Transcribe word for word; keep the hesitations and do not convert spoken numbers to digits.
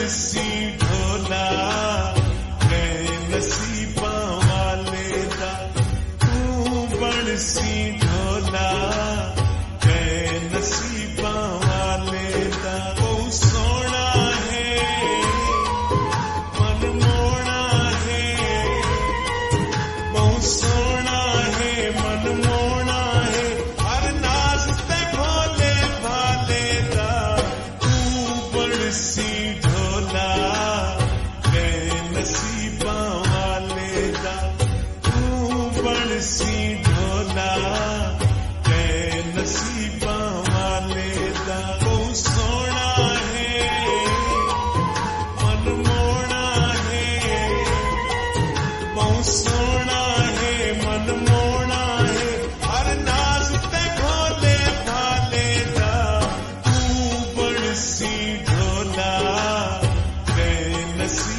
सी ढोला कै नसीबा वाले दा तू बण सी ढोला कै नसीबा वाले दा बहुत सोना है मनमोहना है बहुत सोना है मनमोहना है हर नाज ते भोले भाले दा तू बण सी ढोला कै नसीबा वाले दा तू बण सी ढोला कै नसीबा वाले दा बहुत सोना है मनमोहना है बहुत सोना है मनमोहना है हर नाज ते भोले भाले दा तू बण सी ढोला कै नसीबा